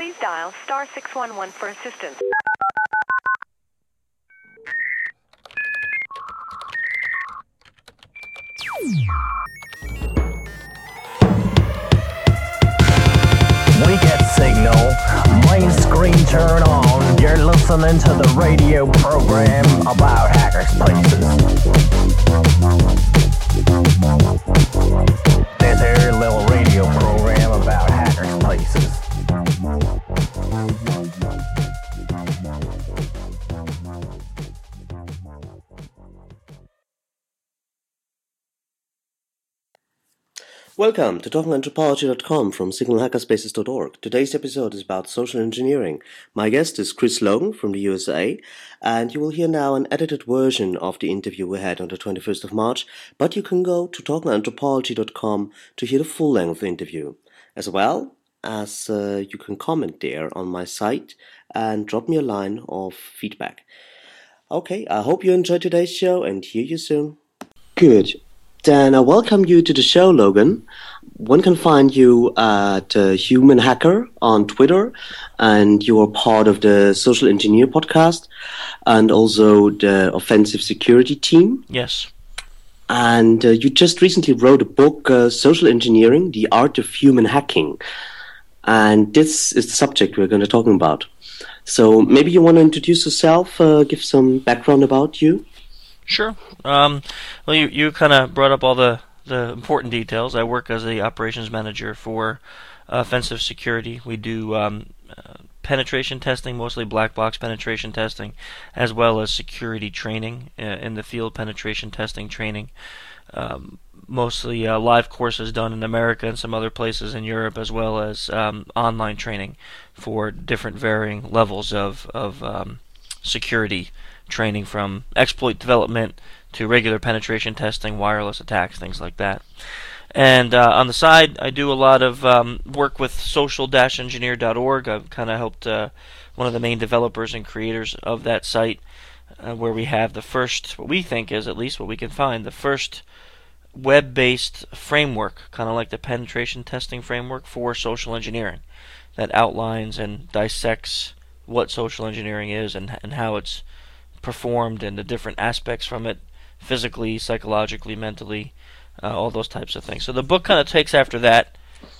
Please dial star 611 for assistance. We get signal, main screen turn on. You're listening to the radio program about hackers' places. This here little radio program about hackers' places. Welcome to TalkingAnthropology.com from signalhackerspaces.org. Today's episode is about social engineering. My guest is Chris Logan from the USA, and you will hear now an edited version of the interview we had on the 21st of March, but you can go to TalkingAnthropology.com to hear the full-length interview, as well as you can comment there on my site and drop me a line of feedback. Okay, I hope you enjoyed today's show and hear you soon. Good. Then I welcome you to the show, Logan. One can find you at Human Hacker on Twitter, and you are part of the Social Engineer podcast and also the Offensive Security team. Yes. And you just recently wrote a book, Social Engineering, The Art of Human Hacking. And this is the subject we're going to talk about. So maybe you want to introduce yourself, give some background about you? Sure. Well, you kind of brought up all the important details. I work as the operations manager for Offensive Security. We do penetration testing, mostly black box penetration testing, as well as security training in the field, penetration testing training. Mostly live courses done in America and some other places in Europe, as well as online training for different varying levels of security training, from exploit development to regular penetration testing, wireless attacks, things like that. And on the side, I do a lot of work with social-engineer.org. I've kind of helped one of the main developers and creators of that site, where we have the first, what we think is, at least what we can find, the first web-based framework, kind of like the penetration testing framework for social engineering, that outlines and dissects what social engineering is and how it's performed and the different aspects from it, physically, psychologically, mentally, all those types of things. So the book kind of takes after that.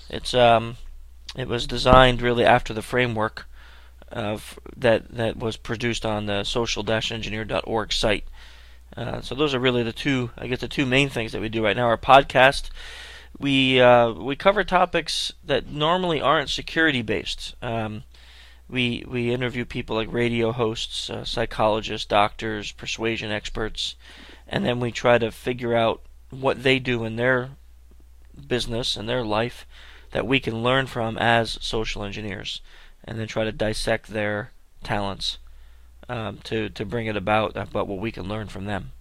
It was designed really after the framework that was produced on the social-engineer.org site. So those are really the two main things that we do right now. Our podcast, we cover topics that normally aren't security based. We interview people like radio hosts, psychologists, doctors, persuasion experts, and then we try to figure out what they do in their business and their life that we can learn from as social engineers, and then try to dissect their talents to bring it about what we can learn from them.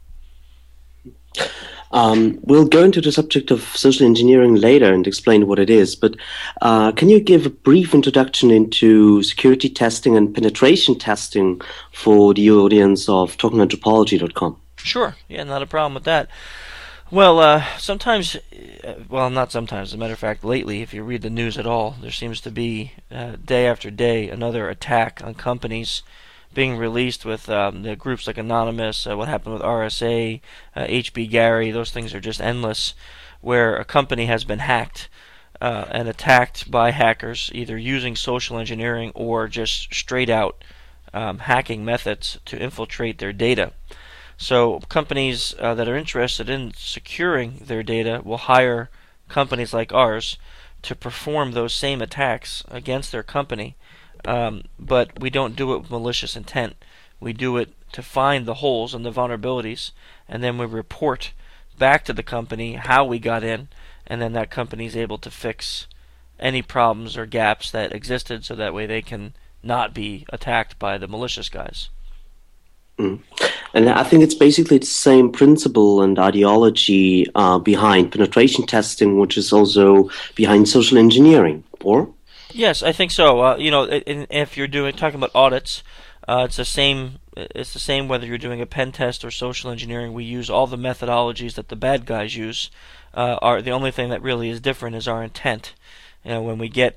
We'll go into the subject of social engineering later and explain what it is, but can you give a brief introduction into security testing and penetration testing for the audience of TalkingAnthropology.com? Sure. Yeah, not a problem with that. Well, sometimes, not sometimes, as a matter of fact, lately, if you read the news at all, there seems to be, day after day, another attack on companies being released with the groups like Anonymous, what happened with RSA, HB Gary. Those things are just endless, where a company has been hacked and attacked by hackers, either using social engineering or just straight out hacking methods to infiltrate their data. So companies that are interested in securing their data will hire companies like ours to perform those same attacks against their company. But we don't do it with malicious intent. We do it to find the holes and the vulnerabilities, and then we report back to the company how we got in, and then that company is able to fix any problems or gaps that existed, so that way they can not be attacked by the malicious guys. And I think it's basically the same principle and ideology behind penetration testing, which is also behind social engineering, or? Yes, I think so. If you're talking about audits, it's the same. It's the same whether you're doing a pen test or social engineering. We use all the methodologies that the bad guys use. The only thing that really is different is our intent. When we get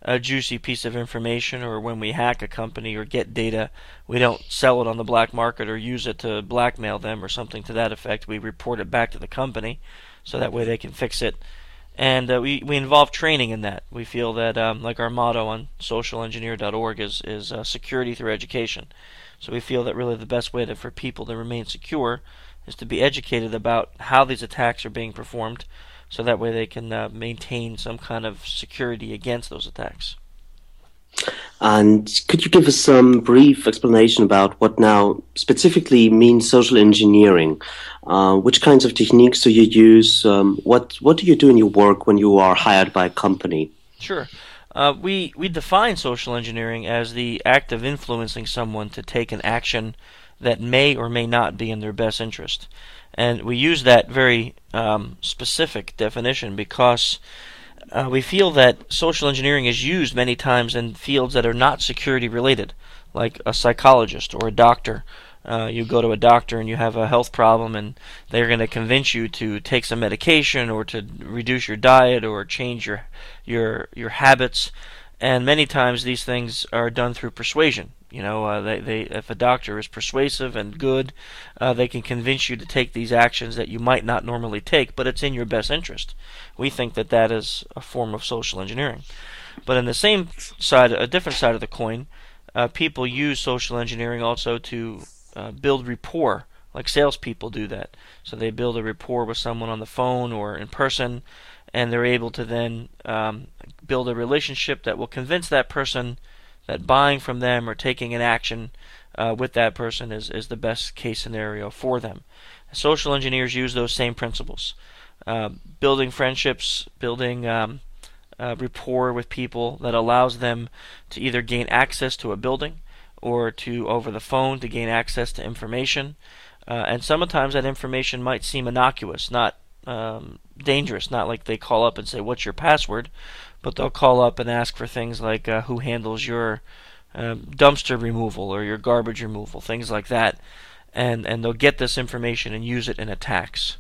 a juicy piece of information, or when we hack a company or get data, we don't sell it on the black market or use it to blackmail them or something to that effect. We report it back to the company so that way they can fix it. And we involve training in that. We feel that, like our motto on socialengineer.org is security through education. So we feel that really the best way for people to remain secure is to be educated about how these attacks are being performed, so that way they can maintain some kind of security against those attacks. And could you give us some brief explanation about what now specifically means social engineering? Which kinds of techniques do you use? What do you do in your work when you are hired by a company? Sure. We define social engineering as the act of influencing someone to take an action that may or may not be in their best interest. And we use that very specific definition because we feel that social engineering is used many times in fields that are not security related, like a psychologist or a doctor. You go to a doctor and you have a health problem, and they're going to convince you to take some medication or to reduce your diet or change your habits. And many times these things are done through persuasion. You know, if a doctor is persuasive and good, they can convince you to take these actions that you might not normally take, but it's in your best interest. We think that that is a form of social engineering. But on the same side, a different side of the coin, people use social engineering also to build rapport, like salespeople do that. So they build a rapport with someone on the phone or in person, and they're able to then build a relationship that will convince that person that buying from them or taking an action with that person is the best case scenario for them. Social engineers use those same principles. Building friendships, building rapport with people that allows them to either gain access to a building or to, over the phone, to gain access to information. And sometimes that information might seem innocuous, not dangerous, not like they call up and say, "What's your password?" But they'll call up and ask for things like who handles your dumpster removal or your garbage removal, things like that. And they'll get this information and use it in attacks.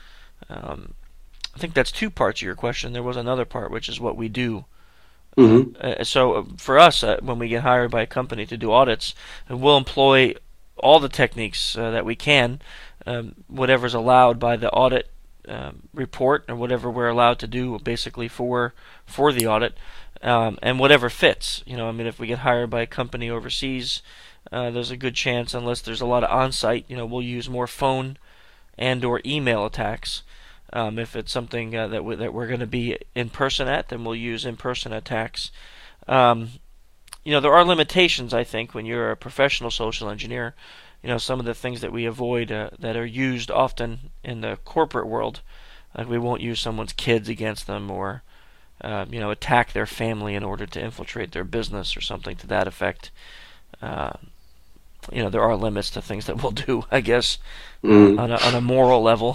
I think that's two parts of your question. There was another part, which is what we do. So for us, when we get hired by a company to do audits, we'll employ all the techniques that we can, whatever's allowed by the audit report, or whatever we're allowed to do basically for the audit, and whatever fits. You know, I mean, if we get hired by a company overseas, there's a good chance, unless there's a lot of on-site, you know, we'll use more phone and or email attacks. If it's something that we're going to be in person at, then we'll use in-person attacks. You know, there are limitations, I think, when you're a professional social engineer. You know, some of the things that we avoid that are used often in the corporate world, like we won't use someone's kids against them, or you know, attack their family in order to infiltrate their business or something to that effect. You know, there are limits to things that we'll do, I guess, on a moral level.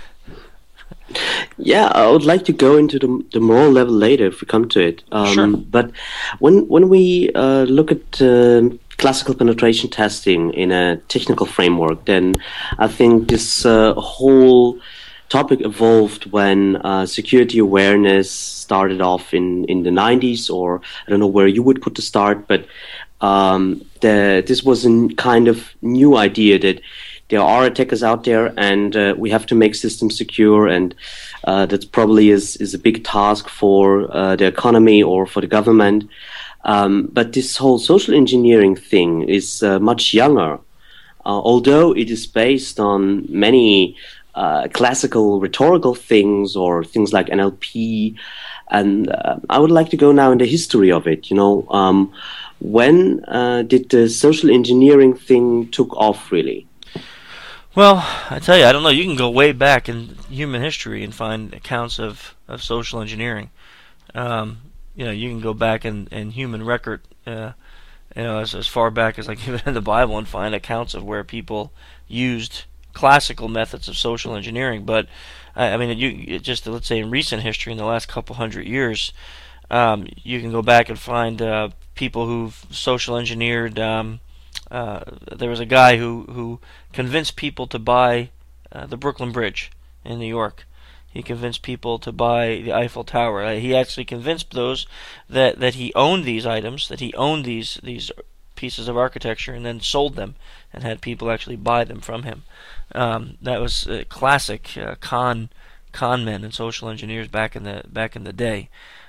Yeah, I would like to go into the moral level later if we come to it. Sure. But when we look at classical penetration testing in a technical framework, then I think this whole topic evolved when security awareness started off in the 90s, or I don't know where you would put the start, but this was a kind of new idea that there are attackers out there, and we have to make systems secure, and that probably is a big task for the economy or for the government. But this whole social engineering thing is much younger, although it is based on many classical rhetorical things or things like NLP. And I would like to go now in the history of it. You know, when did the social engineering thing took off, really? Well, I tell you, I don't know. You can go way back in human history and find accounts of social engineering. You know, you can go back in human record, you know, as far back as like even in the Bible, and find accounts of where people used classical methods of social engineering. But I mean, you just, let's say in recent history, in the last couple hundred years, you can go back and find people who've social engineered. There was a guy who convinced people to buy the Brooklyn Bridge in New York. He convinced people to buy the Eiffel Tower. He actually convinced those that he owned these items, that he owned these pieces of architecture, and then sold them and had people actually buy them from him. That was classic con men and social engineers back in the day.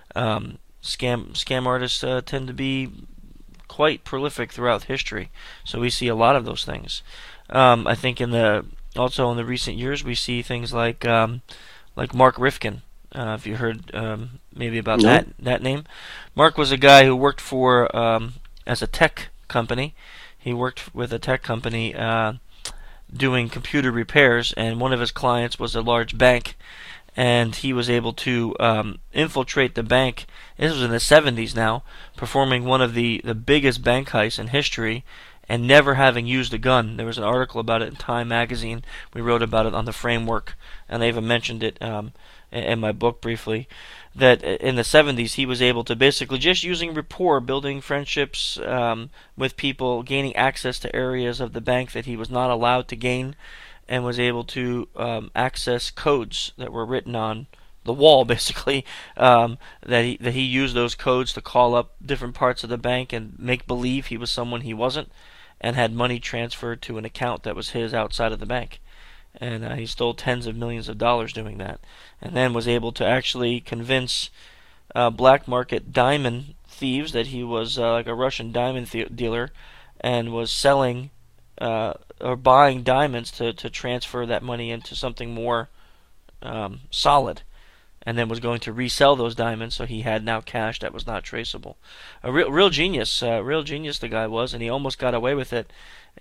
Scam artists tend to be quite prolific throughout history, so we see a lot of those things. I think also in the recent years we see things like Mark Rifkin. If you heard maybe about that name, Mark was a guy who worked for as a tech company. He worked with a tech company doing computer repairs, and one of his clients was a large bank, and he was able to infiltrate the bank. This was in the 70s now, performing one of the biggest bank heists in history, and never having used a gun. There was an article about it in Time magazine. We wrote about it on the Framework, and I even mentioned it in my book briefly, that in the 70s he was able to basically, just using rapport, building friendships with people, gaining access to areas of the bank that he was not allowed to gain, and was able to access codes that were written on the wall, basically, that he used those codes to call up different parts of the bank and make believe he was someone he wasn't, and had money transferred to an account that was his outside of the bank. And he stole tens of millions of dollars doing that, and then was able to actually convince black market diamond thieves that he was like a Russian diamond dealer, and was selling or buying diamonds to transfer that money into something more solid, and then was going to resell those diamonds, so he had now cash that was not traceable. A real genius the guy was, and he almost got away with it.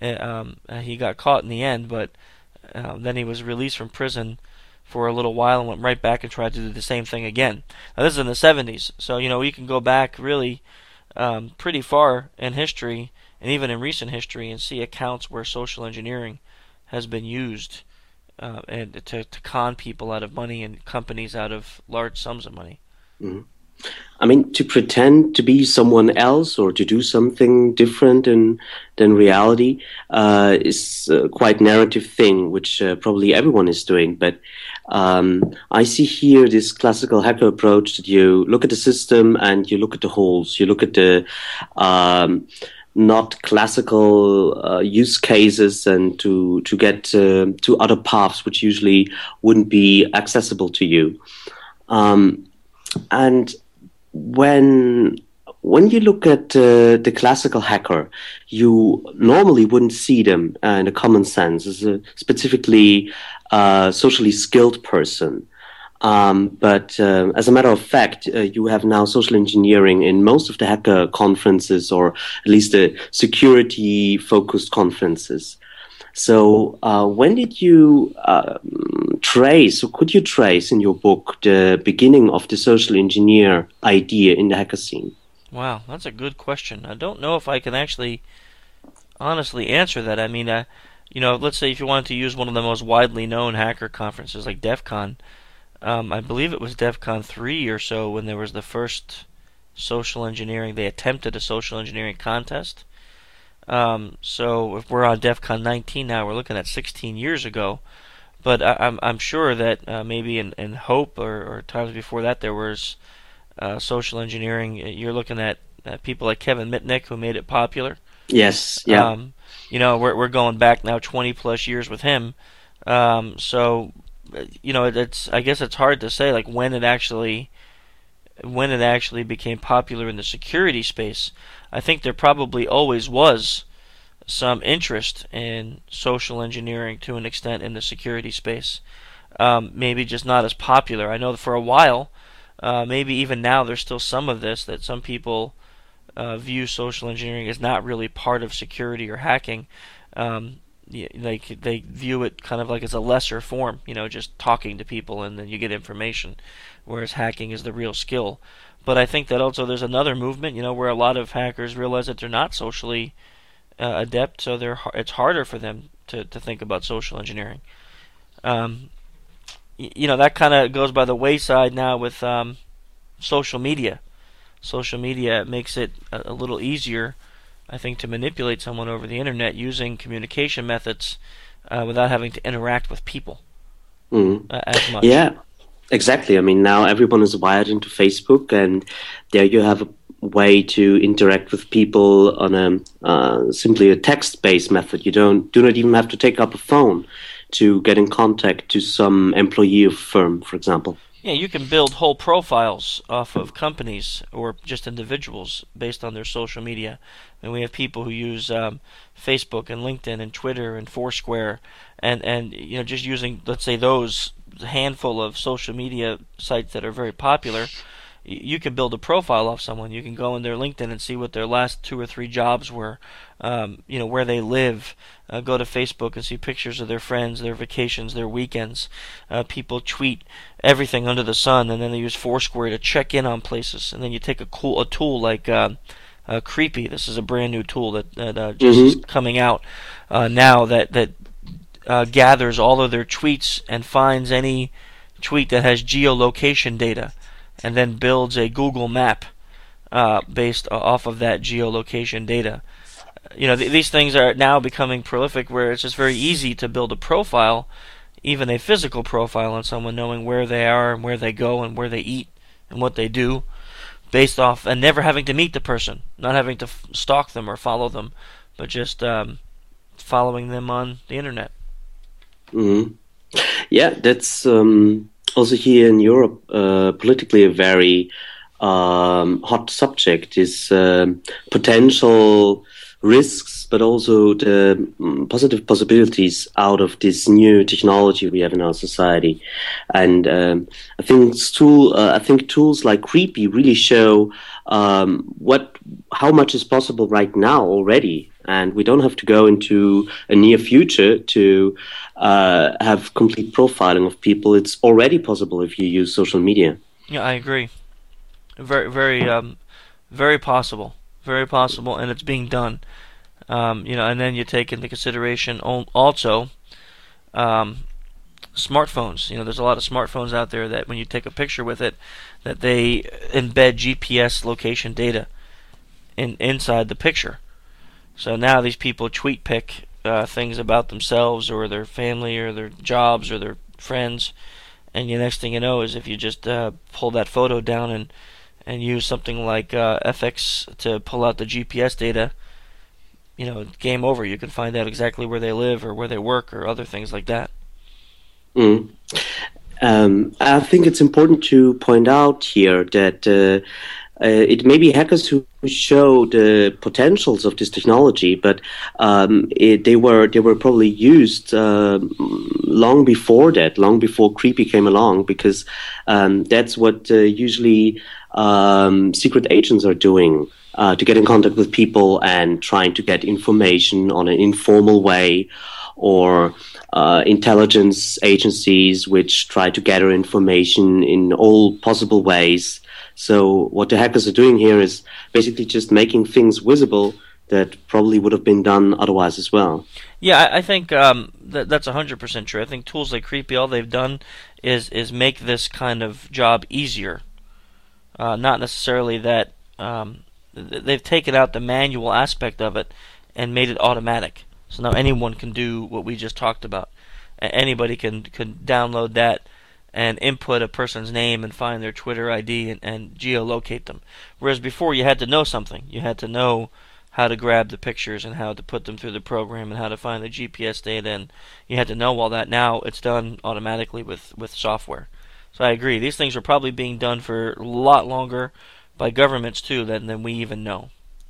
He got caught in the end, but then he was released from prison for a little while and went right back and tried to do the same thing again. Now this is in the 70s, so you can go back really pretty far in history, and even in recent history, and see accounts where social engineering has been used and to con people out of money and companies out of large sums of money. Mm-hmm. I mean, to pretend to be someone else or to do something different than reality is quite narrative thing, which probably everyone is doing. But I see here this classical hacker approach that you look at the system and you look at the holes, you look at the not classical use cases, and to get to other paths which usually wouldn't be accessible to you. And when you look at the classical hacker, you normally wouldn't see them in a common sense as a specifically socially skilled person. But as a matter of fact, you have now social engineering in most of the hacker conferences, or at least the security-focused conferences. So when did you could you trace in your book the beginning of the social engineer idea in the hacker scene? Wow, that's a good question. I don't know if I can actually honestly answer that. I mean, let's say if you wanted to use one of the most widely known hacker conferences like DEF CON, I believe it was DEF CON 3 or so when there was the first social engineering. They attempted a social engineering contest. So if we're on DEF CON 19 now, we're looking at 16 years ago. But I'm sure that maybe in Hope or times before that there was social engineering. You're looking at people like Kevin Mitnick, who made it popular. Yes, yeah. We're going back now 20 plus years with him. So it's, I guess it's hard to say like when it actually became popular in the security space. I think there probably always was some interest in social engineering to an extent in the security space. Maybe just not as popular. I know that for a while, maybe even now, there's still some of this, that some people view social engineering as not really part of security or hacking. They view it kind of like as a lesser form, just talking to people and then you get information, whereas hacking is the real skill. But I think that also there's another movement, where a lot of hackers realize that they're not socially adept, so it's harder for them to think about social engineering. That kind of goes by the wayside now with social media. Social media makes it a little easier, I think, to manipulate someone over the internet using communication methods without having to interact with people as much. Yeah. Exactly. I mean, now everyone is wired into Facebook, and there you have a way to interact with people on a simply a text-based method. You do not even have to take up a phone to get in contact to some employee of a firm, for example. Yeah, you can build whole profiles off of companies or just individuals based on their social media. And we have people who use Facebook and LinkedIn and Twitter and Foursquare, and just using, let's say, those handful of social media sites that are very popular. You can build a profile off someone. You can go in their LinkedIn and see what their last 2 or 3 jobs were, where they live. Go to Facebook and see pictures of their friends, their vacations, their weekends. People tweet everything under the sun, and then they use Foursquare to check in on places. And then you take a tool like Creepy. This is a brand new tool that just is coming out now that gathers all of their tweets and finds any tweet that has geolocation data, and then builds a Google map based off of that geolocation data. These things are now becoming prolific, where it's just very easy to build a profile, even a physical profile on someone, knowing where they are and where they go and where they eat and what they do, based off, and never having to meet the person, not having to stalk them or follow them, but just following them on the internet. Mm-hmm. Yeah, that's also here in Europe politically a very hot subject, is potential risks, but also the positive possibilities out of this new technology we have in our society. And I think tools like Creepy really show how much is possible right now already. And we don't have to go into a near future to have complete profiling of people. It's already possible if you use social media. Yeah, I agree. Very, very, very possible. Very possible, and it's being done. And then you take into consideration also smartphones. There's a lot of smartphones out there that when you take a picture with it, that they embed GPS location data inside the picture. So now these people tweet pick things about themselves or their family or their jobs or their friends, and the next thing you know is if you just pull that photo down and use something like FX to pull out the GPS data, game over. You can find out exactly where they live or where they work or other things like that. I think it's important to point out here that it may be hackers who show the potentials of this technology, but they were probably used long before that, long before Creepy came along, because that's what usually secret agents are doing, to get in contact with people and trying to get information on an informal way, or intelligence agencies which try to gather information in all possible ways. So what the hackers are doing here is basically just making things visible that probably would have been done otherwise as well. Yeah, I think that's 100% true. I think tools like Creepy, all they've done is make this kind of job easier. Not necessarily that they've taken out the manual aspect of it and made it automatic. So now anyone can do what we just talked about. Anybody can download that and input a person's name and find their Twitter ID and geolocate them. Whereas before you had to know something. You had to know how to grab the pictures and how to put them through the program and how to find the GPS data, and you had to know all that. Now it's done automatically with software. So I agree. These things are probably being done for a lot longer by governments too than we even know.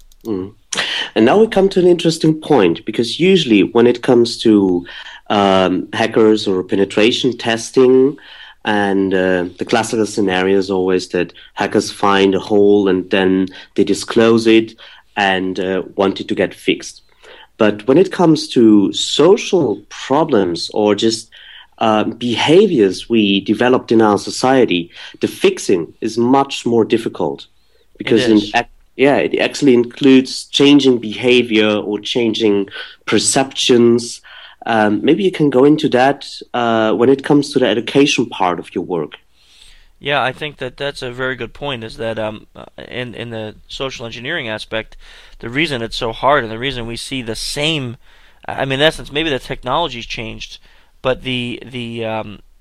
And now we come to an interesting point, because usually when it comes to hackers or penetration testing, and the classical scenario is always that hackers find a hole and then they disclose it and want it to get fixed. But when it comes to social problems or just behaviors we developed in our society, the fixing is much more difficult, because it actually includes changing behavior or changing perceptions. Maybe you can go into that when it comes to the education part of your work. Yeah, I think that's a very good point, is that in the social engineering aspect, the reason it's so hard and the reason we see the same, in essence, maybe the technology's changed, but the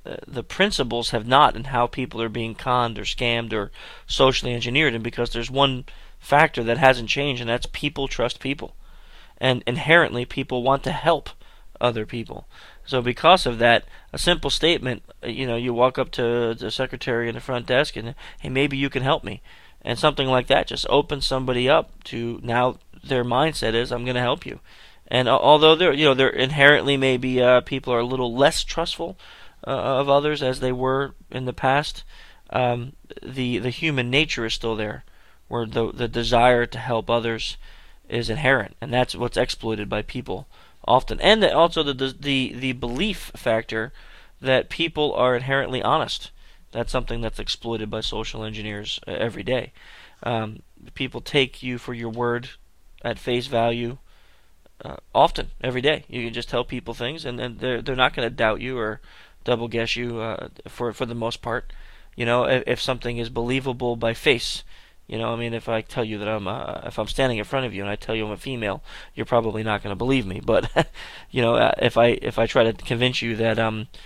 the principles have not in how people are being conned or scammed or socially engineered, and because there's one factor that hasn't changed, and that's people trust people, and inherently people want to help other people. So because of that, a simple statement, you walk up to the secretary in the front desk and, hey, maybe you can help me, and something like that just opens somebody up to, now their mindset is, I'm going to help you. And although there inherently maybe people are a little less trustful of others as they were in the past, the human nature is still there, where the desire to help others is inherent, and that's what's exploited by people often. And also the belief factor that people are inherently honest. That's something that's exploited by social engineers every day. People take you for your word at face value. Often, every day, you can just tell people things, and they're not going to doubt you or double guess you for the most part. If something is believable by face, if I tell you that if I'm standing in front of you and I tell you I'm a female, you're probably not going to believe me. But if I try to convince you that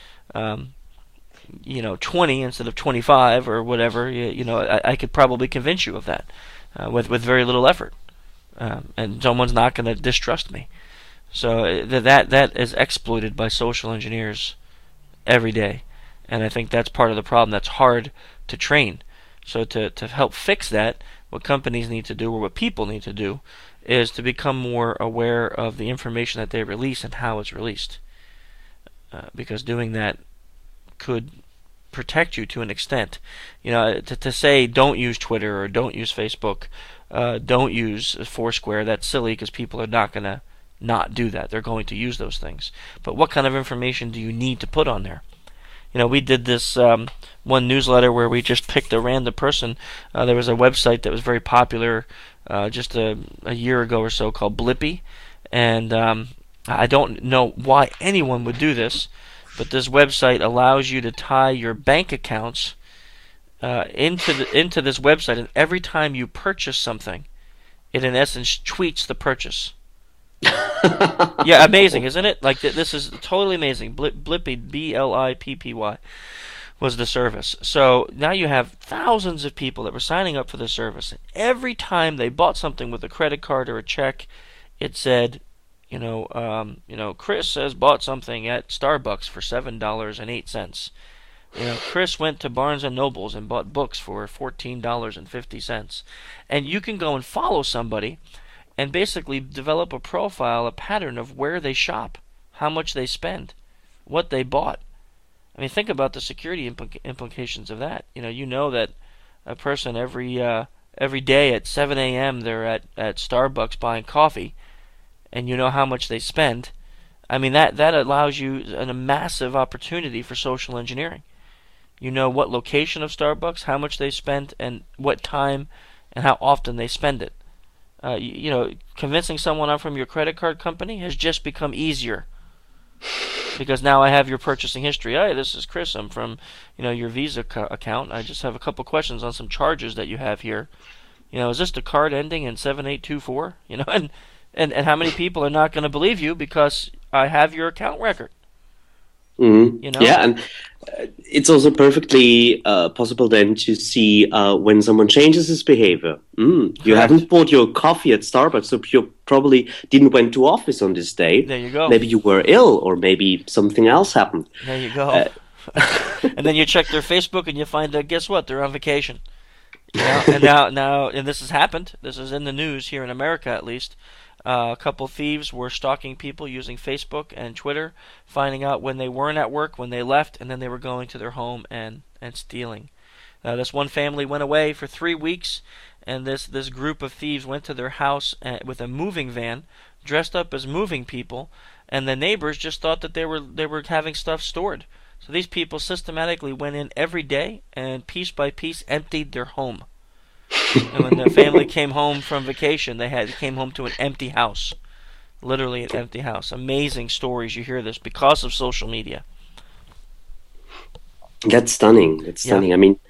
20 instead of 25 or whatever, I could probably convince you of that with very little effort. And someone's not going to distrust me. So that is exploited by social engineers every day, and I think that's part of the problem. That's hard to train. So to help fix that, what companies need to do, or what people need to do, is to become more aware of the information that they release and how it's released, because doing that could protect you to an extent. To say don't use Twitter or don't use Facebook, don't use Foursquare, that's silly, because people are not going to not do that. They're going to use those things. But what kind of information do you need to put on there? We did this one newsletter where we just picked a random person. There was a website that was very popular just a year ago or so called Blippy, and I don't know why anyone would do this, but this website allows you to tie your bank accounts into this website, and every time you purchase something, it in essence tweets the purchase. Yeah, amazing, isn't it? Like this is totally amazing. Blippy, Blippy, was the service. So now you have thousands of people that were signing up for the service, and every time they bought something with a credit card or a check, it said, Chris has bought something at Starbucks for $7.08. Chris went to Barnes and Nobles and bought books for $14.50. And you can go and follow somebody and basically develop a profile, a pattern of where they shop, how much they spend, what they bought. I mean, think about the security implications of that. You know that a person every day at 7 a.m. they're at Starbucks buying coffee, and you know how much they spend. I mean, that allows you a massive opportunity for social engineering. You know what location of Starbucks, how much they spent, and what time, and how often they spend it. Convincing someone I'm from your credit card company has just become easier, because now I have your purchasing history. Hey, this is Chris. I'm from, your Visa account. I just have a couple questions on some charges that you have here. Is this the card ending in 7824? And how many people are not going to believe you because I have your account record? Mm-hmm. Yeah, and it's also perfectly possible then to see when someone changes his behavior. You haven't bought your coffee at Starbucks, so you probably didn't went to office on this day. There you go. Maybe you were ill, or maybe something else happened. There you go. And then you check their Facebook and you find out, guess what? They're on vacation. And this has happened. This is in the news here in America, at least. A couple thieves were stalking people using Facebook and Twitter, finding out when they weren't at work, when they left, and then they were going to their home and stealing. This one family went away for 3 weeks, and this group of thieves went to their house with a moving van, dressed up as moving people, and the neighbors just thought that they were having stuff stored. So these people systematically went in every day and piece by piece emptied their home. And when the family came home from vacation, they came home to an empty house. Literally an empty house. Amazing stories. You hear this because of social media. That's stunning. That's Yeah. stunning. I mean,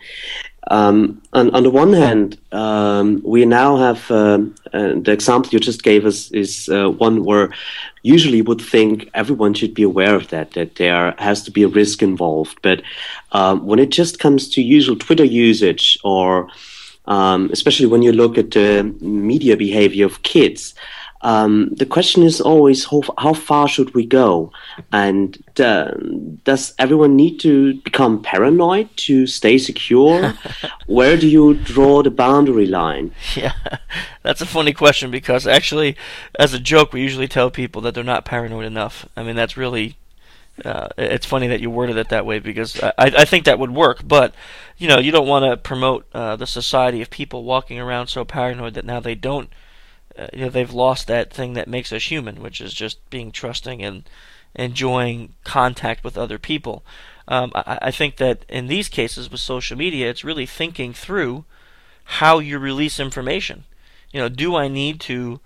on the one hand, we now have the example you just gave us is one where usually would think everyone should be aware of that there has to be a risk involved. But when it just comes to usual Twitter usage, or especially when you look at the media behavior of kids, the question is always how far should we go, and does everyone need to become paranoid to stay secure? Where do you draw the boundary line? Yeah, that's a funny question because actually, as a joke, we usually tell people that they're not paranoid enough. I mean, that's really, it's funny that you worded it that way because I think that would work, but you know, you don't want to promote the society of people walking around so paranoid that now they don't, you know, they've lost that thing that makes us human, which is just being trusting and enjoying contact with other people. I think that in these cases with social media, it's really thinking through how you release information. You know, do I need to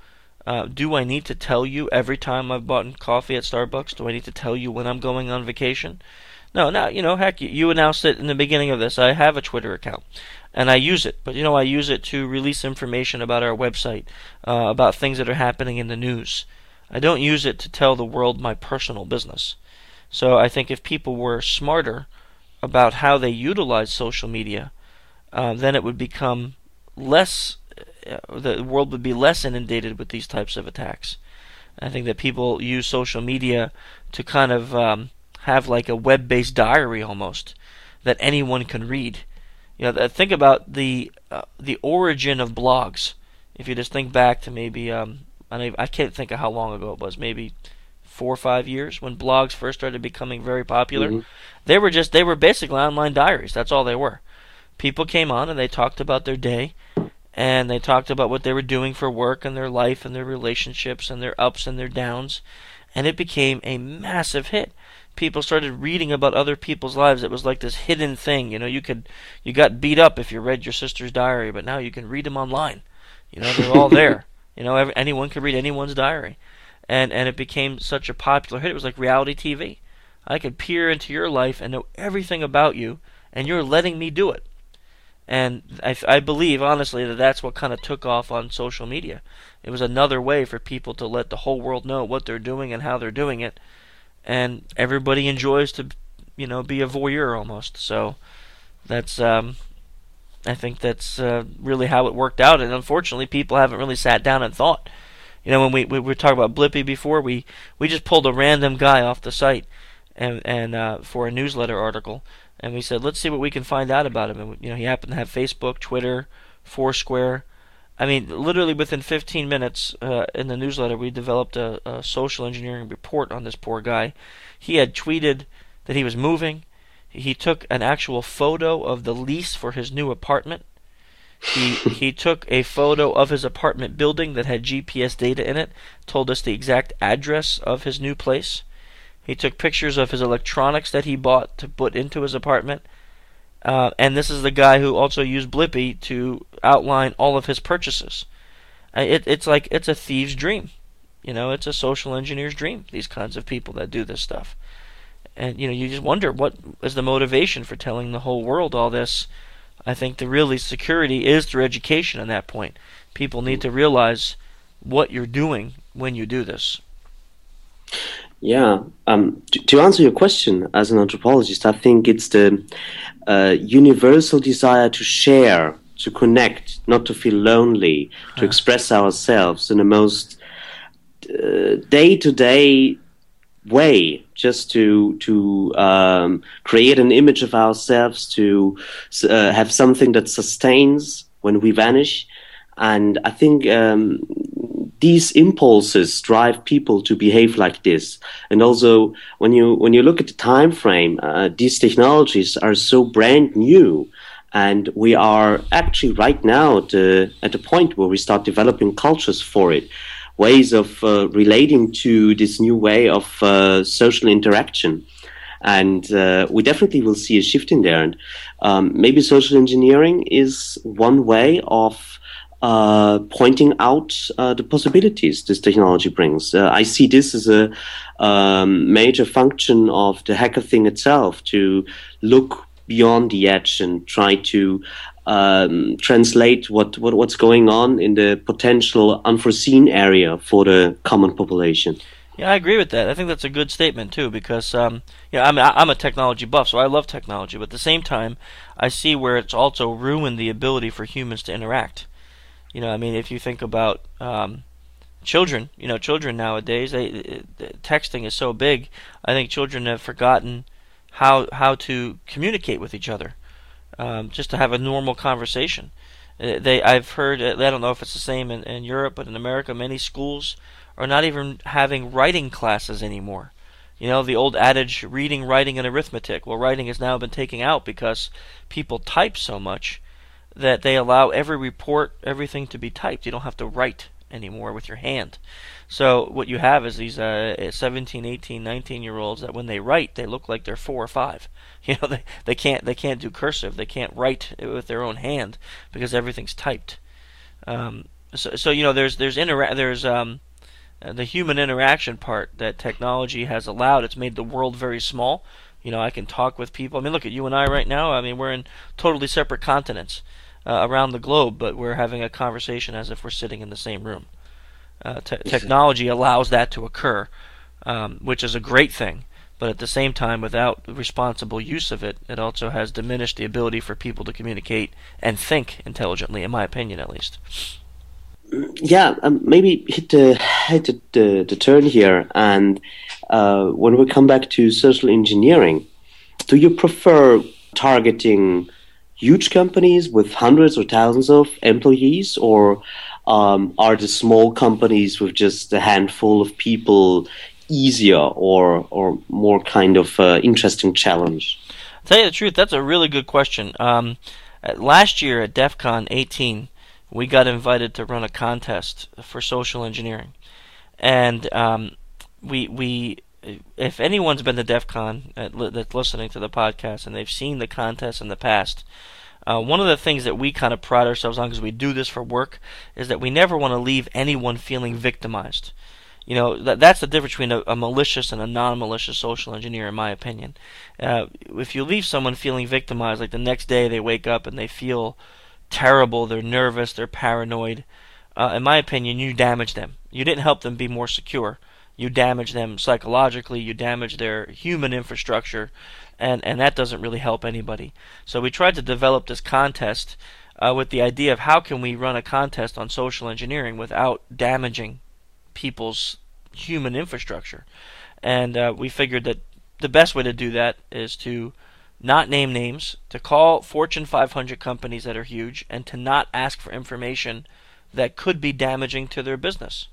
tell you every time I've bought coffee at Starbucks? Do I need to tell you when I'm going on vacation? No, now, you know, heck, you announced it in the beginning of this. I have a Twitter account, and I use it. But, you know, I use it to release information about our website, about things that are happening in the news. I don't use it to tell the world my personal business. So I think if people were smarter about how they utilize social media, then it would become less, the world would be less inundated with these types of attacks. I think that people use social media to kind of have like a web-based diary almost that anyone can read. You know, think about the origin of blogs. If you just think back to maybe I can't think of how long ago it was, maybe 4 or 5 years when blogs first started becoming very popular. Mm-hmm. They were basically online diaries. That's all they were. People came on and they talked about their day, and they talked about what they were doing for work and their life and their relationships and their ups and their downs, and it became a massive hit. People started reading about other people's lives. It was like this hidden thing. You know, you got beat up if you read your sister's diary, but now you can read them online. You know, they're all there. You know, anyone could read anyone's diary, and it became such a popular hit. It was like reality TV. I could peer into your life and know everything about you, and you're letting me do it. And I believe, honestly, that that's what kind of took off on social media. It was another way for people to let the whole world know what they're doing and how they're doing it. And everybody enjoys to, you know, be a voyeur almost. So that's, I think that's really how it worked out. And unfortunately, people haven't really sat down and thought. You know, when we were talking about Blippi before, we just pulled a random guy off the site and for a newsletter article. And we said, let's see what we can find out about him. And, you know, he happened to have Facebook, Twitter, Foursquare. I mean, literally within 15 minutes in the newsletter, we developed a social engineering report on this poor guy. He had tweeted that he was moving. He took an actual photo of the lease for his new apartment. He took a photo of his apartment building that had GPS data in it, told us the exact address of his new place. He took pictures of his electronics that he bought to put into his apartment. And this is the guy who also used Blippi to outline all of his purchases. It's like it's a thief's dream. You know, it's a social engineer's dream, these kinds of people that do this stuff. And, you know, you just wonder what is the motivation for telling the whole world all this. I think the really security is through education at that point. People need to realize what you're doing when you do this. Yeah. To answer your question, as an anthropologist, I think it's the universal desire to share, to connect, not to feel lonely, to express ourselves in the most day-to-day way, just to create an image of ourselves, to have something that sustains when we vanish. And I think these impulses drive people to behave like this. And also, when you look at the time frame, these technologies are so brand new, and we are actually right now at the point where we start developing cultures for it, ways of relating to this new way of social interaction. And we definitely will see a shift in there. And maybe social engineering is one way of pointing out the possibilities this technology brings. I see this as a major function of the hacker thing itself, to look beyond the edge and try to translate what's going on in the potential unforeseen area for the common population. Yeah, I agree with that. I think that's a good statement too, because I'm a technology buff, so I love technology. But at the same time, I see where it's also ruined the ability for humans to interact. I mean, if you think about children, children nowadays, texting is so big. I think children have forgotten how to communicate with each other, just to have a normal conversation. I've heard, I don't know if it's the same in Europe, but in America, many schools are not even having writing classes anymore. The old adage, reading, writing, and arithmetic. Well, writing has now been taken out because people type so much that they allow every report, everything to be typed. You don't have to write anymore with your hand. So what you have is these 17, 18, 19-year-olds that when they write, they look like they're 4 or 5. They can't do cursive. They can't write with their own hand because everything's typed. There's the human interaction part that technology has allowed. It's made the world very small. I can talk with people. I mean, look at you and I right now. I mean, we're in totally separate continents around the globe, but we're having a conversation as if we're sitting in the same room. Technology allows that to occur, which is a great thing. But at the same time, without responsible use of it, it also has diminished the ability for people to communicate and think intelligently, in my opinion, at least. Yeah, maybe hit the turn here, and when we come back to social engineering, do you prefer targeting huge companies with hundreds or thousands of employees, or are the small companies with just a handful of people easier or more kind of interesting challenge? I'll tell you the truth, that's a really good question. Last year at DEF CON 18, we got invited to run a contest for social engineering, and if anyone's been to DEF CON that's listening to the podcast and they've seen the contest in the past, one of the things that we kind of pride ourselves on, because we do this for work, is that we never want to leave anyone feeling victimized. That's the difference between a malicious and a non-malicious social engineer, in my opinion. If you leave someone feeling victimized, like the next day they wake up and they feel terrible, they're nervous, they're paranoid, in my opinion, you damage them. You didn't help them be more secure. You damage them psychologically, you damage their human infrastructure, and that doesn't really help anybody. So we tried to develop this contest with the idea of how can we run a contest on social engineering without damaging people's human infrastructure. And we figured that the best way to do that is to not name names, to call Fortune 500 companies that are huge, and to not ask for information that could be damaging to their business.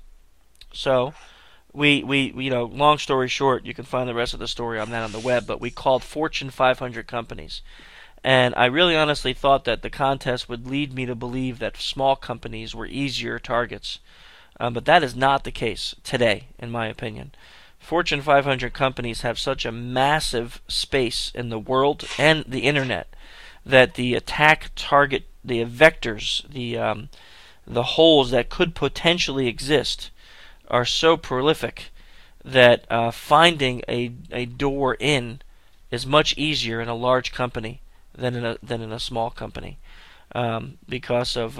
So we long story short, you can find the rest of the story on that on the web, but we called Fortune 500 companies. And I really honestly thought that the contest would lead me to believe that small companies were easier targets. But that is not the case today, in my opinion. Fortune 500 companies have such a massive space in the world and the internet that the attack target, the vectors, the holes that could potentially exist are so prolific that finding a door in is much easier in a large company than in a small company, because of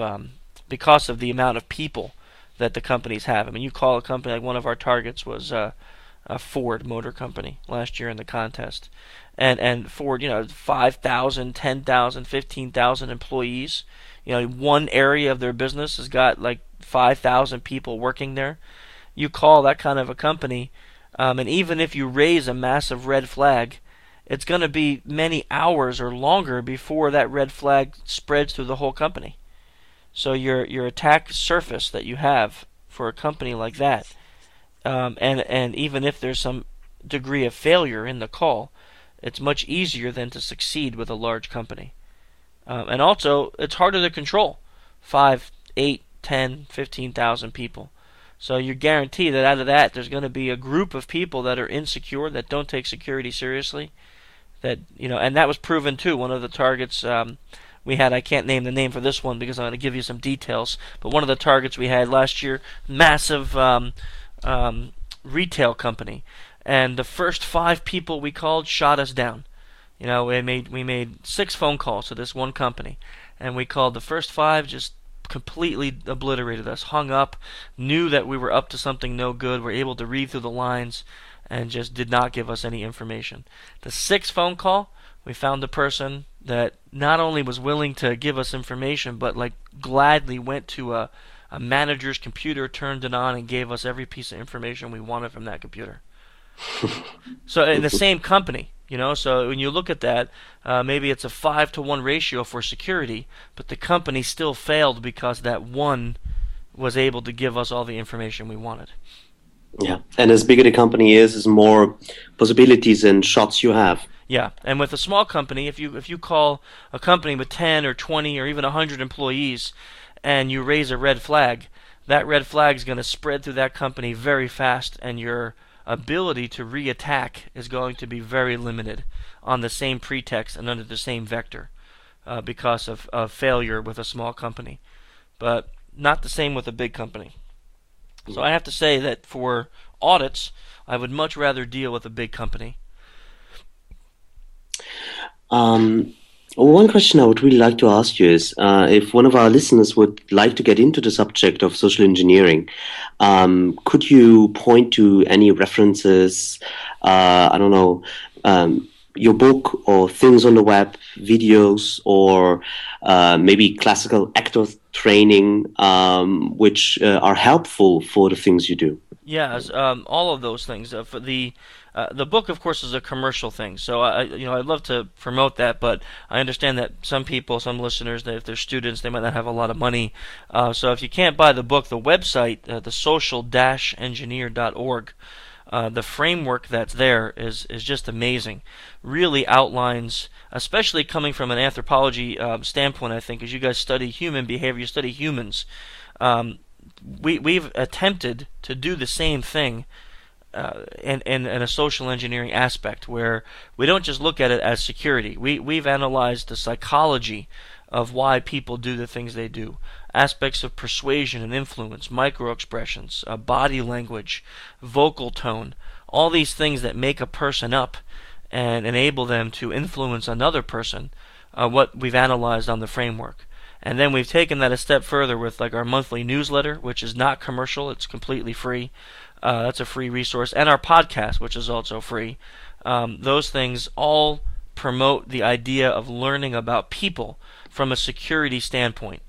the amount of people that the companies have. I mean, you call a company like one of our targets was a Ford Motor Company last year in the contest, and Ford, 5,000, 10,000, 15,000 employees. One area of their business has got like 5,000 people working there. You call that kind of a company, and even if you raise a massive red flag, it's going to be many hours or longer before that red flag spreads through the whole company. So your attack surface that you have for a company like that, and even if there's some degree of failure in the call, it's much easier than to succeed with a large company. And also, it's harder to control 5, 8, 10, 15,000 people. So you guarantee that out of that, there's going to be a group of people that are insecure, that don't take security seriously. And that was proven too. One of the targets we had, I can't name the name for this one because I'm going to give you some details, but one of the targets we had last year, massive retail company, and the first 5 people we called shot us down. We made 6 phone calls to this one company, and we called the first 5, just completely obliterated us, hung up, knew that we were up to something no good, were able to read through the lines, and just did not give us any information. The 6th phone call, we found a person that not only was willing to give us information, but gladly went to a manager's computer, turned it on, and gave us every piece of information we wanted from that computer. So in the same company, so when you look at that, maybe it's a 5-to-1 ratio for security, but the company still failed because that one was able to give us all the information we wanted. Yeah, and as bigger the company is more possibilities and shots you have. Yeah, and with a small company, if you call a company with 10 or 20 or even 100 employees and you raise a red flag, that red flag is going to spread through that company very fast, and your ability to reattack is going to be very limited on the same pretext and under the same vector because of failure with a small company. But not the same with a big company. So I have to say that for audits, I would much rather deal with a big company. One question I would really like to ask you is if one of our listeners would like to get into the subject of social engineering, could you point to any references, I don't know, your book or things on the web, videos, or maybe classical actor training, which are helpful for the things you do? Yes, all of those things. For the book, of course, is a commercial thing, so I'd love to promote that, but I understand that some people, some listeners, that if they're students, they might not have a lot of money. So if you can't buy the book, the website, the social-engineer.org, the framework that's there is just amazing. Really outlines, especially coming from an anthropology standpoint, I think, as you guys study human behavior, you study humans. We've attempted to do the same thing in a social engineering aspect, where we don't just look at it as security. We've analyzed the psychology of why people do the things they do, aspects of persuasion and influence, microexpressions, body language, vocal tone, all these things that make a person up and enable them to influence another person, what we've analyzed on the framework. And then we've taken that a step further with our monthly newsletter, which is not commercial, it's completely free. That's a free resource, and our podcast, which is also free. Those things all promote the idea of learning about people from a security standpoint.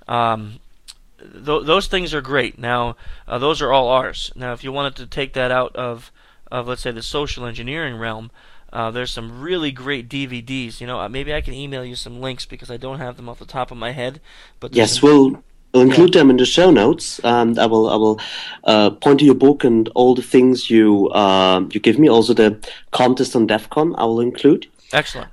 Those things are great. Now, those are all ours. Now, if you wanted to take that out of let's say, the social engineering realm, there's some really great DVDs. Maybe I can email you some links because I don't have them off the top of my head. But yes, we'll include them in the show notes, and I will point to your book and all the things you give me. Also, the contest on DEF CON I will include. Excellent.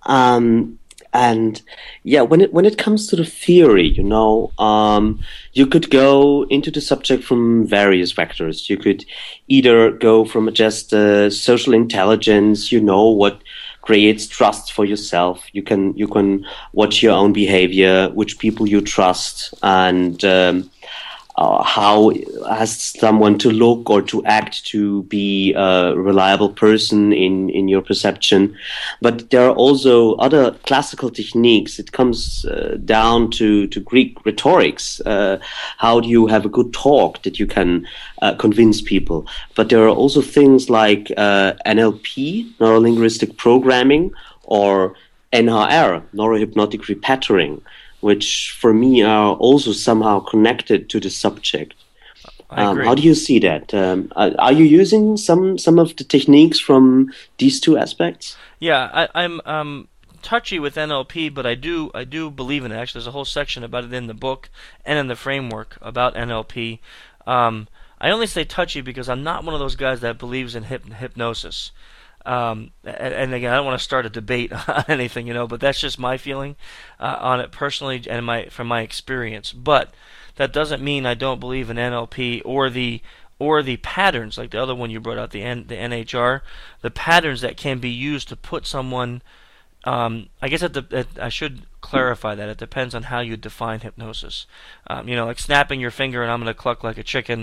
And yeah, when it comes to the theory, you could go into the subject from various vectors. You could either go from just social intelligence, what creates trust for yourself. You can watch your own behavior, which people you trust, and how has someone to look or to act to be a reliable person in your perception. But there are also other classical techniques. It comes down to Greek rhetorics. How do you have a good talk that you can convince people? But there are also things like NLP, neurolinguistic programming, or NHR, neurohypnotic repattering, which for me are also somehow connected to the subject. I agree. How do you see that? Are you using some of the techniques from these two aspects? Yeah, I'm touchy with NLP, but I do believe in it. Actually, there's a whole section about it in the book and in the framework about NLP. I only say touchy because I'm not one of those guys that believes in hypnosis. And again, I don't want to start a debate on anything, but that's just my feeling on it personally and from my experience. But that doesn't mean I don't believe in NLP or the patterns, like the other one you brought out, the NHR, the patterns that can be used to put someone. I guess I should clarify that it depends on how you define hypnosis. Like snapping your finger and I'm going to cluck like a chicken.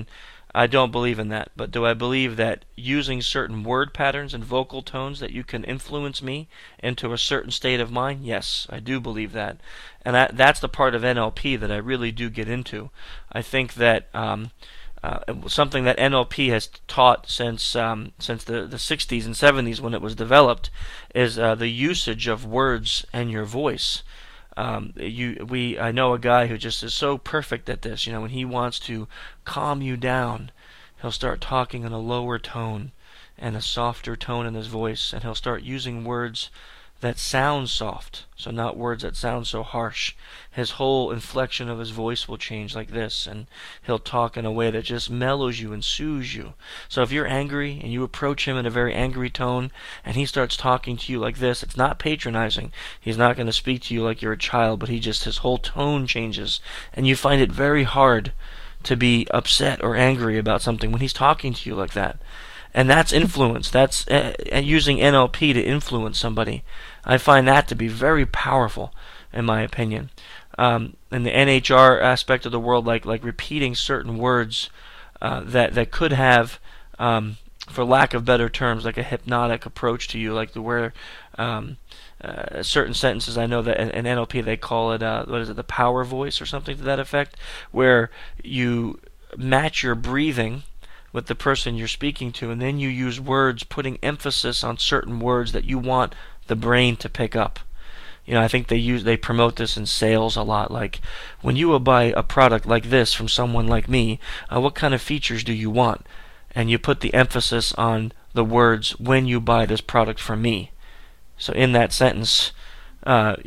I don't believe in that. But do I believe that using certain word patterns and vocal tones that you can influence me into a certain state of mind? Yes, I do believe that. And that's the part of NLP that I really do get into. I think that something that NLP has taught since the 60s and 70s when it was developed is the usage of words and your voice. I know a guy who just is so perfect at this. When he wants to calm you down, he'll start talking in a lower tone and a softer tone in his voice, and he'll start using words that sound soft, so not words that sound so harsh. His whole inflection of his voice will change like this, and he'll talk in a way that just mellows you and soothes you. So if you're angry and you approach him in a very angry tone and he starts talking to you like this, it's not patronizing. He's not going to speak to you like you're a child, but his whole tone changes, and you find it very hard to be upset or angry about something when he's talking to you like that. And that's influence. That's using NLP to influence somebody. I find that to be very powerful, in my opinion. In the NHR aspect of the world, like repeating certain words that could have, for lack of better terms, like a hypnotic approach to you, like certain sentences. I know that in NLP they call it the power voice or something to that effect, where you match your breathing with the person you're speaking to, and then you use words putting emphasis on certain words that you want the brain to pick up. I think they promote this in sales a lot. Like, when you will buy a product like this from someone like me, what kind of features do you want? And you put the emphasis on the words, when you buy this product from me. So in that sentence, what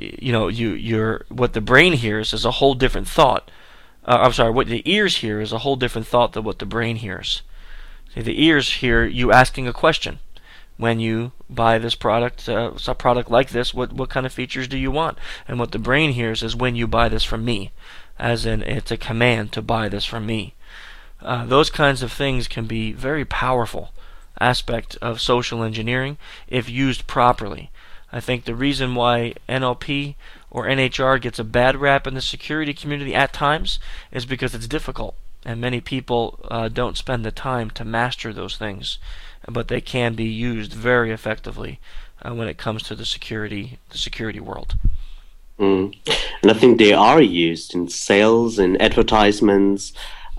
the brain hears is a whole different thought. What the ears hear is a whole different thought than what the brain hears. See, the ears hear you asking a question. When you buy this product, a product like this, what kind of features do you want? And what the brain hears is, when you buy this from me, as in it's a command to buy this from me. Those kinds of things can be very powerful aspect of social engineering if used properly. I think the reason why NLP or NHR gets a bad rap in the security community at times is because it's difficult, and many people don't spend the time to master those things, but they can be used very effectively when it comes to the security world. And I think they are used in sales, in advertisements.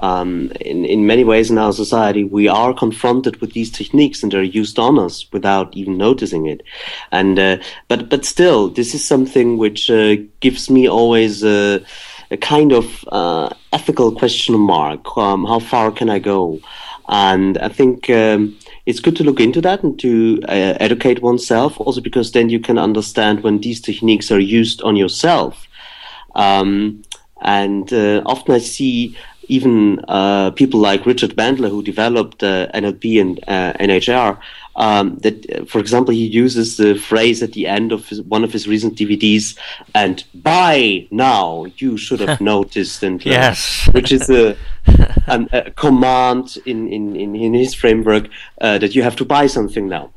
In many ways in our society, we are confronted with these techniques, and they're used on us without even noticing it. And but still, this is something which gives me always a kind of ethical question mark. How far can I go? And I think it's good to look into that and to educate oneself, also because then you can understand when these techniques are used on yourself. And often I see even people like Richard Bandler, who developed NLP and NHR, that, for example, he uses the phrase at the end of one of his recent DVDs, and by now you should have noticed, and yes, which is a command in his framework that you have to buy something now.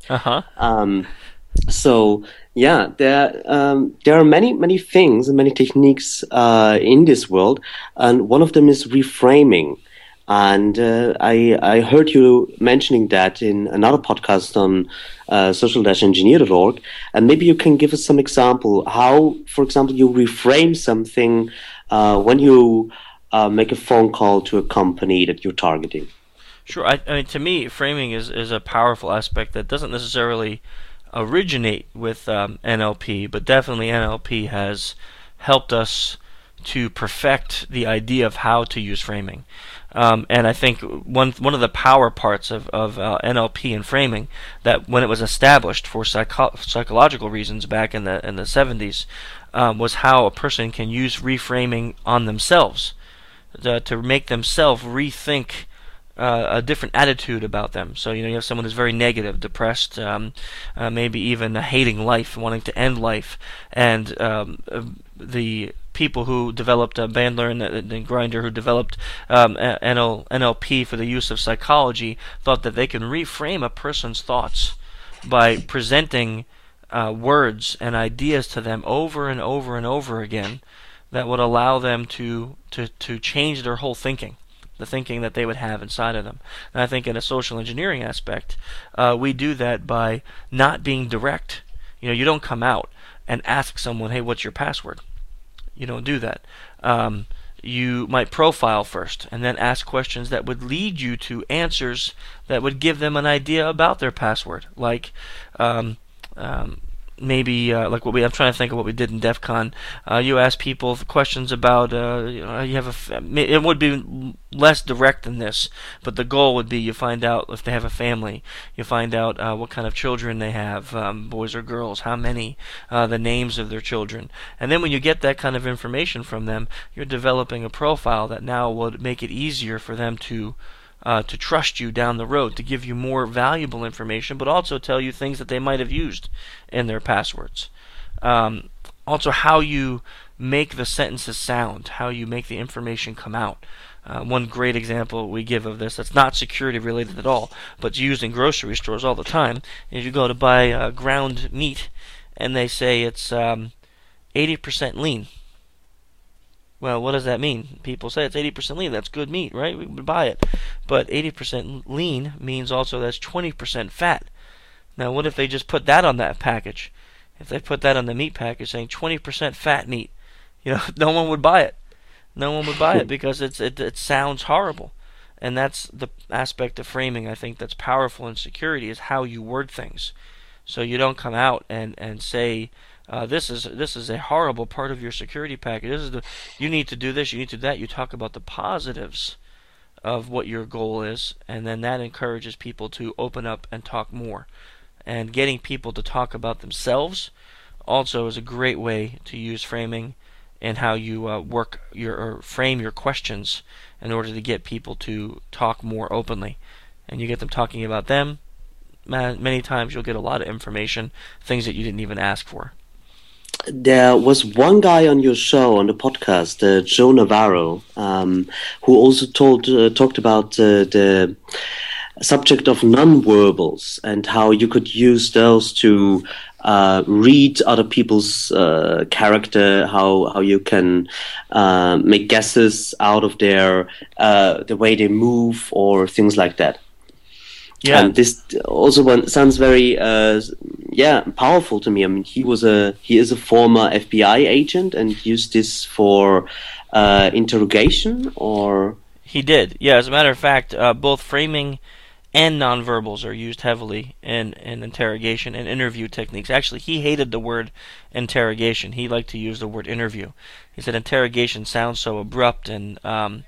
So yeah, there are many things and many techniques in this world, and one of them is reframing. And I heard you mentioning that in another podcast on social-engineer.org, and maybe you can give us some example how, for example, you reframe something when you make a phone call to a company that you're targeting. Sure. I mean, to me, framing is a powerful aspect that doesn't necessarily originate with NLP, but definitely NLP has helped us to perfect the idea of how to use framing. And I think one of the power parts of NLP and framing, that when it was established for psychological reasons back in the 70s, was how a person can use reframing on themselves to make themselves rethink a different attitude about them. So you have someone who's very negative, depressed, maybe even hating life, wanting to end life, and the people who developed Bandler and Grinder, who developed NLP for the use of psychology, thought that they can reframe a person's thoughts by presenting words and ideas to them over and over and over again that would allow them to change their whole thinking. the thinking that they would have inside of them. And I think in a social engineering aspect, we do that by not being direct. You don't come out and ask someone, hey, what's your password? You don't do that. You might profile first and then ask questions that would lead you to answers that would give them an idea about their password. Like maybe like I'm trying to think of what we did in DEF CON. You ask people questions about it would be less direct than this, but the goal would be you find out if they have a family, you find out what kind of children they have, boys or girls, how many, the names of their children, and then when you get that kind of information from them, you're developing a profile that now would make it easier for them to trust you down the road, to give you more valuable information, but also tell you things that they might have used in their passwords. Also, how you make the sentences sound, how you make the information come out. One great example we give of this that's not security related at all, but it's used in grocery stores all the time, is you go to buy ground meat, and they say it's 80% lean. Well, what does that mean? People say it's 80% lean. That's good meat, right? We would buy it. But 80% lean means also that's 20% fat. Now, what if they just put that on that package? If they put that on the meat package saying 20% fat meat, no one would buy it. No one would buy it because it sounds horrible. And that's the aspect of framing, I think, that's powerful in security, is how you word things. So you don't come out and say, this is a horrible part of your security package. You need to do this, you need to do that. You talk about the positives of what your goal is, and then that encourages people to open up and talk more. And getting people to talk about themselves also is a great way to use framing and how you frame your questions in order to get people to talk more openly. And you get them talking about them, many times you'll get a lot of information, things that you didn't even ask for. There was one guy on your show, on the podcast, Joe Navarro, who also talked about the subject of nonverbals and how you could use those to read other people's character, how you can make guesses out of their the way they move or things like that. Yeah, and this also sounds very powerful to me. I mean, he is a former FBI agent and used this for interrogation, or he did. Yeah, as a matter of fact, both framing and nonverbals are used heavily in interrogation and interview techniques. Actually, he hated the word interrogation. He liked to use the word interview. He said interrogation sounds so abrupt and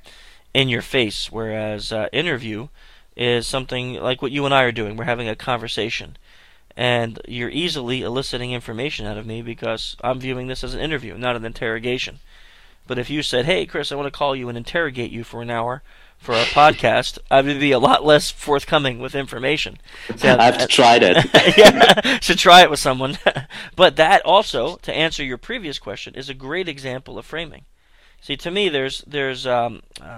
in your face, whereas interview is something like what you and I are doing. We're having a conversation, and you're easily eliciting information out of me because I'm viewing this as an interview, not an interrogation. But if you said, hey, Chris, I want to call you and interrogate you for an hour for our podcast, I would be a lot less forthcoming with information. So, I've tried it. Yeah, should try it with someone. But that also, to answer your previous question, is a great example of framing. See, to me, there's let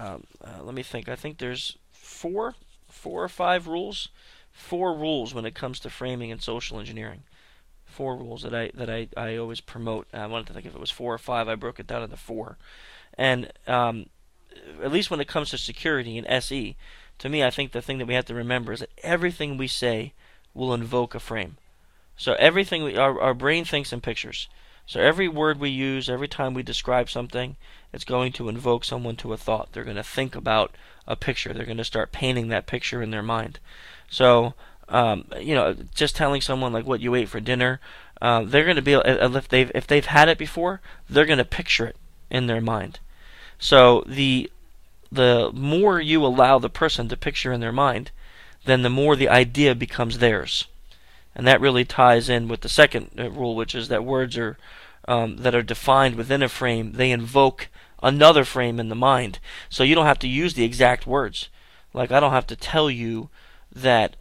me think. I think there's four or five rules. 4 rules when it comes to framing and social engineering. 4 rules that I always promote. I wanted to think if it was 4 or 5. I broke it down into 4. And at least when it comes to security and SE, to me, I think the thing that we have to remember is that everything we say will invoke a frame. So everything our brain thinks in pictures. So every word we use, every time we describe something, it's going to invoke someone to a thought. They're going to think about a picture. They're going to start painting that picture in their mind. So, just telling someone like what you ate for dinner, they're going to be, if they've had it before, they're going to picture it in their mind. So the more you allow the person to picture in their mind, then the more the idea becomes theirs. And that really ties in with the second rule, which is that words are that are defined within a frame, they invoke another frame in the mind. So you don't have to use the exact words. Like, I don't have to tell you that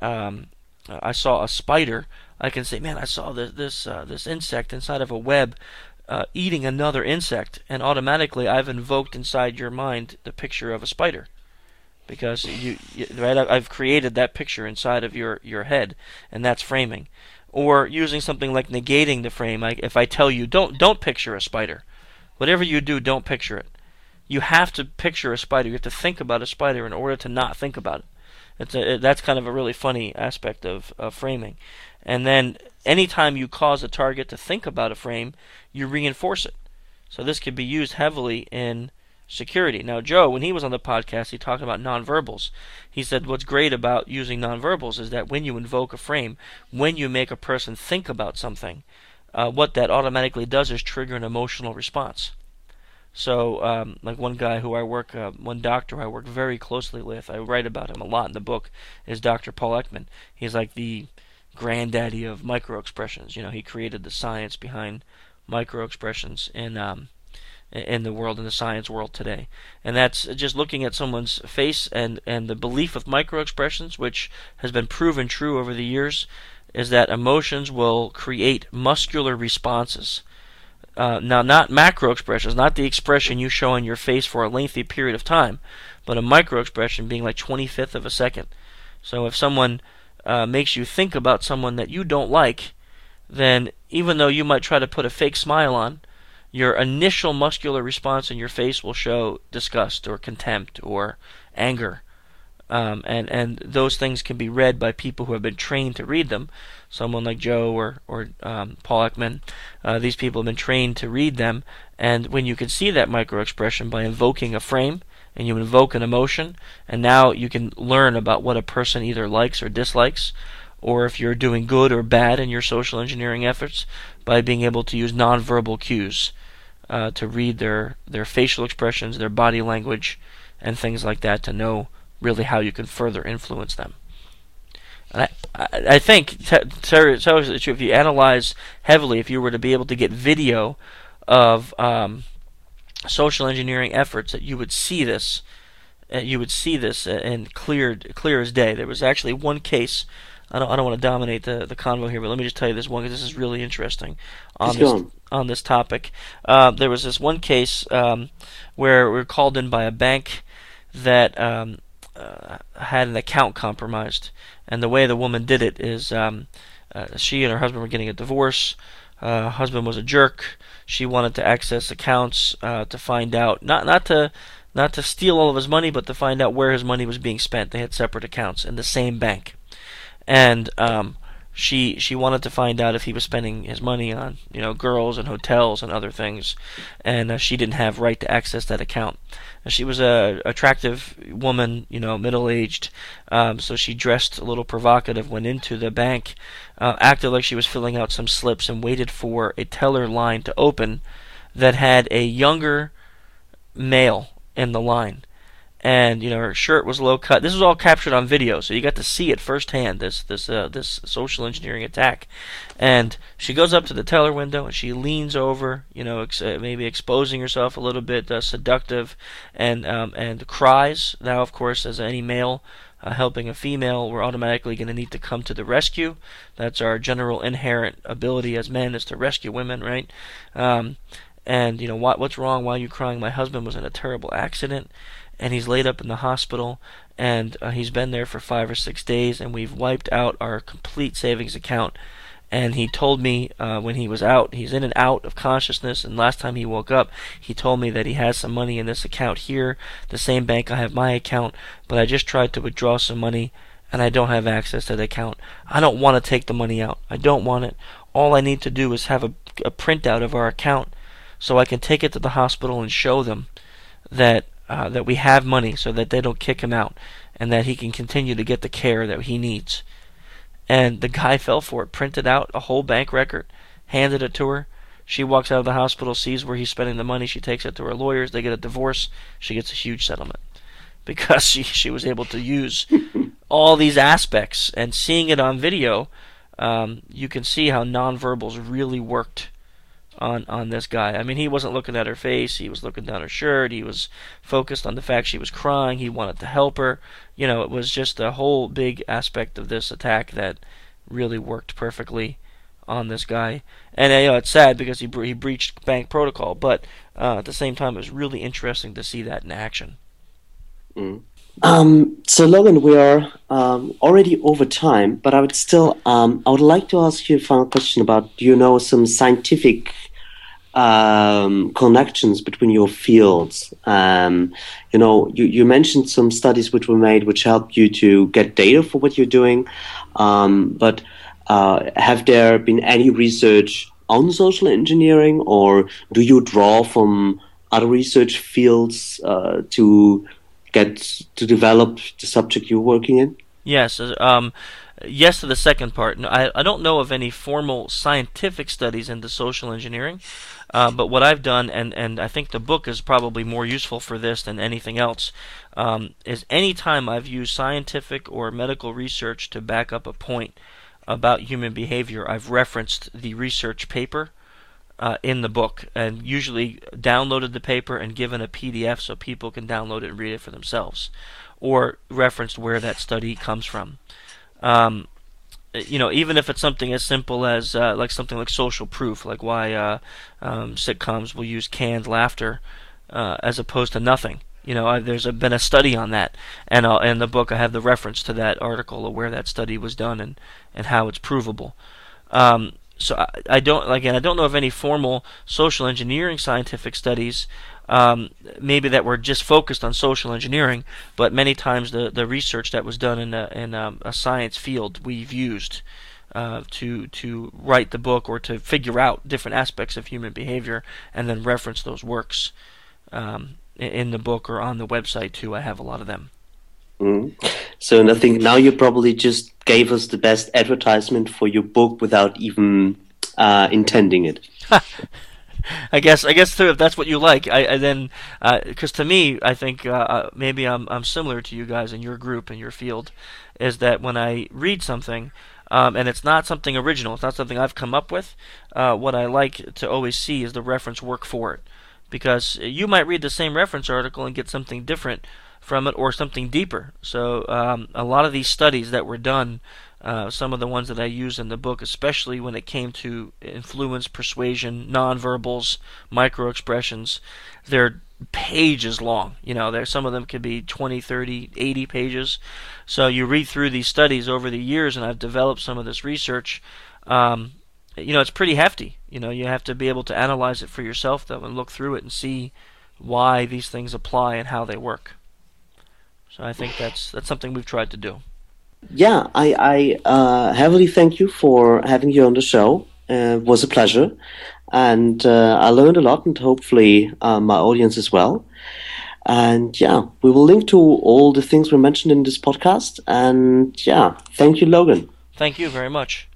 I saw a spider. I can say, man, I saw this insect inside of a web eating another insect, and automatically I've invoked inside your mind the picture of a spider. Because I've created that picture inside of your head, and that's framing. Or using something like negating the frame. Like if I tell you, don't picture a spider. Whatever you do, don't picture it. you have to picture a spider. You have to think about a spider in order to not think about it. That's kind of a really funny aspect of framing. And then anytime you cause a target to think about a frame, you reinforce it. So this could be used heavily in security. Now, Joe, when he was on the podcast, he talked about nonverbals. He said what's great about using nonverbals is that when you invoke a frame, when you make a person think about something, what that automatically does is trigger an emotional response. So, like one guy who I work, one doctor I work very closely with, I write about him a lot in the book, is Dr. Paul Ekman. He's like the granddaddy of microexpressions. You know, he created the science behind microexpressions in the world, in the science world today. And that's just looking at someone's face and the belief with microexpressions, which has been proven true over the years, is that emotions will create muscular responses. Now, not macro expressions, not the expression you show on your face for a lengthy period of time, but a micro expression being like 25th of a second. So if someone makes you think about someone that you don't like, then even though you might try to put a fake smile on, your initial muscular response in your face will show disgust or contempt or anger. And those things can be read by people who have been trained to read them. Someone like Joe or Paul Ekman, these people have been trained to read them. And when you can see that microexpression by invoking a frame, and you invoke an emotion, and now you can learn about what a person either likes or dislikes, or if you're doing good or bad in your social engineering efforts, by being able to use nonverbal cues to read their facial expressions, their body language, and things like that, to know really how you can further influence them. And I think, if you analyze heavily, if you were to be able to get video of social engineering efforts, that you would see this. And clear as day. There was actually one case. I don't want to dominate the convo here, but let me just tell you this one, because this is really interesting on this topic. There was this one case where we were called in by a bank that had an account compromised, and the way the woman did it is she and her husband were getting a divorce. Husband was a jerk. She wanted to access accounts to find out, not to steal all of his money, but to find out where his money was being spent. They had separate accounts in the same bank, and she wanted to find out if he was spending his money on girls and hotels and other things, and she didn't have right to access that account. And she was a attractive woman, middle-aged, so she dressed a little provocative, went into the bank, acted like she was filling out some slips, and waited for a teller line to open that had a younger male in the line. And her shirt was low cut. This was all captured on video, so you got to see it firsthand. This social engineering attack. And she goes up to the teller window and she leans over, maybe exposing herself a little bit, seductive, and cries. Now, of course, as any male helping a female, we're automatically going to need to come to the rescue. That's our general inherent ability as men, is to rescue women, right? And what's wrong? Why are you crying? My husband was in a terrible accident, and he's laid up in the hospital, and he's been there for 5 or 6 days, and we've wiped out our complete savings account. And he told me when he was out, he's in and out of consciousness, and last time he woke up, he told me that he has some money in this account here, the same bank I have my account, but I just tried to withdraw some money, and I don't have access to the account. I don't want to take the money out. I don't want it. All I need to do is have a printout of our account, so I can take it to the hospital and show them that we have money, so that they don't kick him out, and that he can continue to get the care that he needs. And the guy fell for it, printed out a whole bank record, handed it to her. She walks out of the hospital, sees where he's spending the money. She takes it to her lawyers. They get a divorce. She gets a huge settlement because she was able to use all these aspects. And seeing it on video, you can see how nonverbals really worked on this guy. I mean, he wasn't looking at her face. He was looking down her shirt. He was focused on the fact she was crying. He wanted to help her. It was just a whole big aspect of this attack that really worked perfectly on this guy. And it's sad because he breached bank protocol, but at the same time, it was really interesting to see that in action. Mm. So Logan, we are already over time, but I would still I would like to ask you a final question about, do you know some scientific connections between your fields. You mentioned some studies which were made which helped you to get data for what you're doing, but have there been any research on social engineering, or do you draw from other research fields to develop the subject you're working in? Yes. Yes to the second part. No, I don't know of any formal scientific studies into social engineering, but what I've done, and I think the book is probably more useful for this than anything else, is any time I've used scientific or medical research to back up a point about human behavior, I've referenced the research paper in the book, and usually downloaded the paper and given a PDF so people can download it and read it for themselves, or referenced where that study comes from. Even if it's something as simple as like something like social proof, like why sitcoms will use canned laughter as opposed to nothing. There's been a study on that, and in the book I have the reference to that article of where that study was done and how it's provable. So I don't know of any formal social engineering scientific studies, maybe that were just focused on social engineering, but many times the research that was done in a science field we've used to write the book or to figure out different aspects of human behavior, and then reference those works in the book or on the website too. I have a lot of them. So I think now you probably just gave us the best advertisement for your book without even intending it. I guess too, if that's what you like. Because to me, I think maybe I'm similar to you guys in your group and your field, is that when I read something, and it's not something original, it's not something I've come up with, what I like to always see is the reference work for it, because you might read the same reference article and get something different from it, or something deeper. So a lot of these studies that were done, some of the ones that I use in the book, especially when it came to influence, persuasion, nonverbals, microexpressions, they're pages long. Some of them could be 20, 30, 80 pages. So you read through these studies over the years, and I've developed some of this research. It's pretty hefty. You have to be able to analyze it for yourself, though, and look through it and see why these things apply and how they work. So I think that's something we've tried to do. Yeah, I heavily thank you for having you on the show. It was a pleasure, and I learned a lot, and hopefully my audience as well. And yeah, we will link to all the things we mentioned in this podcast. And yeah, thank you, Logan. Thank you very much.